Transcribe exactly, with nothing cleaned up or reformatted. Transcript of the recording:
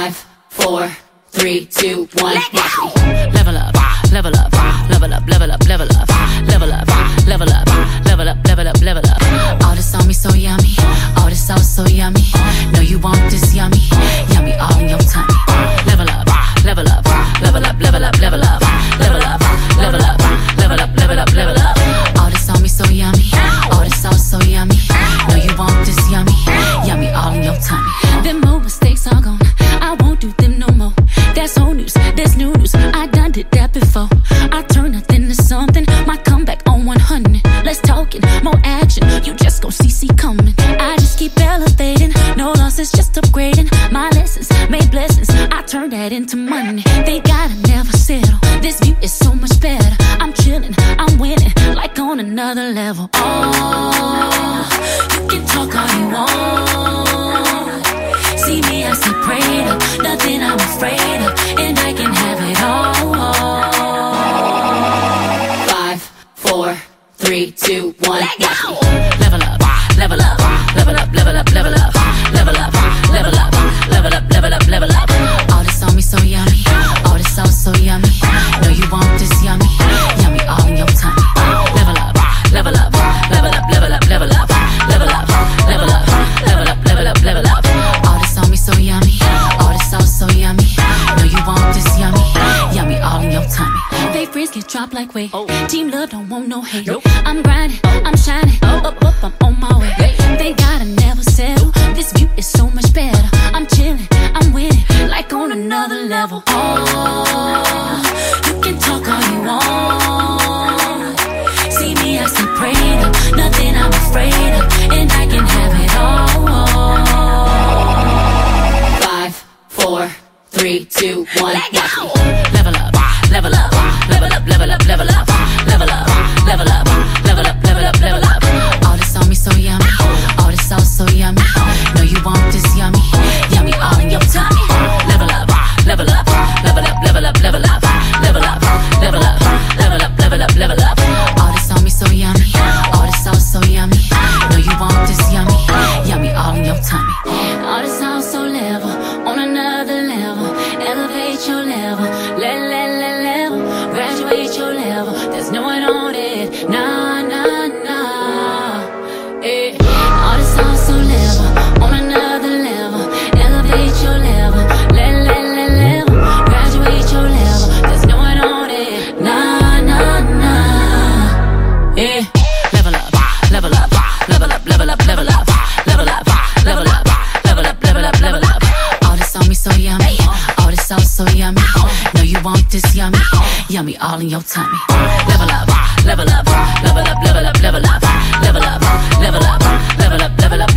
Five, four, three, two, one. Let go. Level up, level up, level up, level up, level up, level up, level up, level up, level up, level up. All this on me so yummy, all this sauce so yummy. Know you want this yummy, yummy all in your tummy. Level up, level up, level up, level up, level up, level up, level up, level up, level up, level up. All this on me so yummy, all this sauce so yummy. Know you want this yummy, yummy all in your tummy. Them old mistakes are gone, I won't do them no more. That's old news, that's new news, I done did that before. I turn nothing to something, my comeback on one hundred. Let's talk it, more action, you just gon' see see coming. I just keep elevating, no losses, just upgrading. My lessons made blessings, I turn that into money. They gotta never settle, this view is so much better. I'm chilling, I'm winning, like on another level. Oh, you can talk all you want. See me, I see prayed up, nothing I'm afraid of, and I can have it all. Five, four, three, two, one. Let go. Level up, level up, level up, level up, level up, level up, level up, level up, level up, level up. All this on me so yummy, all this sauce so yummy. Know you want this yummy, yummy all in your tummy. Level up, level up, level up, level up, level up, level up, level up, level up, level up, level up. All this on me so yummy, all this sauce so yummy. Know you want this yummy, yummy all in your tummy. They friends get dropped like weight. Team love don't want no hate. I'm grinding, I'm shining, up, up, up, I'm on my way. They gotta never settle, this view is so much better. I'm chilling, I'm winning, like on another level. Oh, you can talk all you want. See me, I see prayed up, nothing I'm afraid of, and I can have it all. Five, four, three, two, one. Let go. Level up, level up, level up, level up, level up, level up, level up, level up, level up, level up. All this on me so yummy, all this sauce so yummy. Know you want this yummy, yummy all in your tummy. Level up, level up, level up, level up, level up, level up, level up, level up, level up, level up. All this on me so yummy, all this sauce so yummy. Know you want this yummy, yummy all in your tummy. All this sounds so level, on another level. Elevate your level, let, let, let level. Graduate your level, there's no one on it. Nah, nah, nah. Eh. All this sounds so level, on another level. Elevate your level, let, let, let level. Graduate your level, there's no one on it. Nah, nah, nah. Eh. Level up, level up, level up, level up, level up, level up, level up, level up, level up, level up. All this on me so yummy, all this sauce so yummy. Know you want this yummy, yummy all in your tummy. Level up, level up, level up, level up, level up, level up, level up, level up, level up, level up.